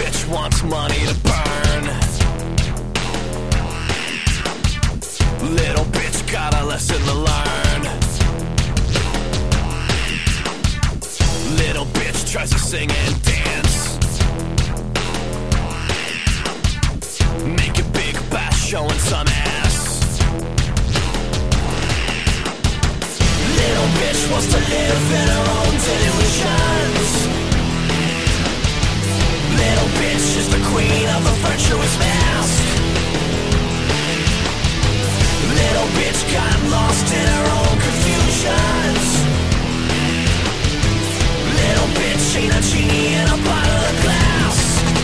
bitch wants money to burn. Little bitch got a lesson to learn. Little bitch tries to sing and dance. Make a big bash showing some ass. Little bitch wants to live in her own delusions. Little bitch is the queen of the virtuous mask. Little bitch got lost in her own confusions. Little bitch ain't a genie in a bottle of glass.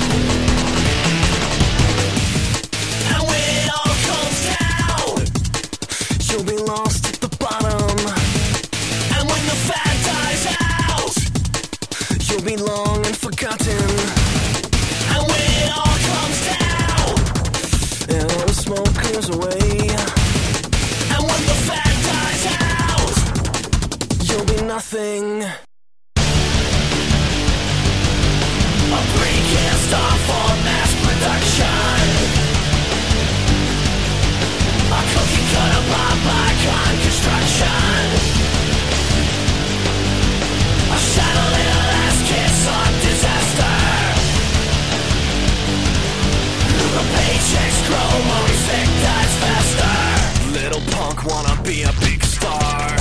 And when it all comes down, you'll be lost at the bottom. And when the fat dies out, you'll be long and forgotten. And when it all comes down, and all the smoke clears away, and when the fat dies out, you'll be nothing. A precast off for mass production. A cookie cutter pop icon construction. A shallow little ass kiss on disaster. The paychecks grow more respect dies faster. Little punk wanna be a big star.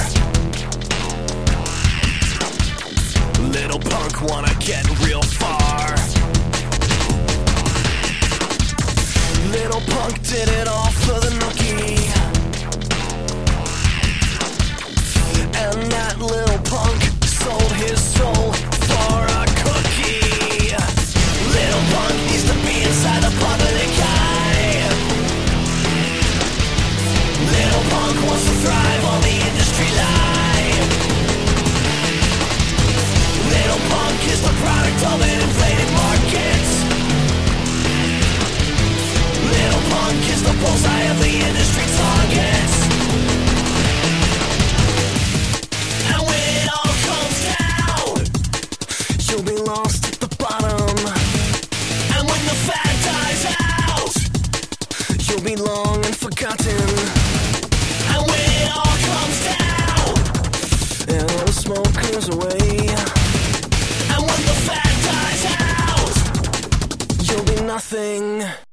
Little punk wanna get real far. Little punk did it all for the nookie. And that little punk sold his soul for a cookie. Little punk needs to be inside the public eye. Little punk wants to thrive on the industry lie. Little punk is the product of an inflated market. Little punk is the bullseye of the industry target. And when it all comes down, you'll be lost at the bottom. And when the fat dies out, you'll be long and forgotten. And when it all comes down, and all the smoke clears away, and when the fat dies out, you'll be nothing.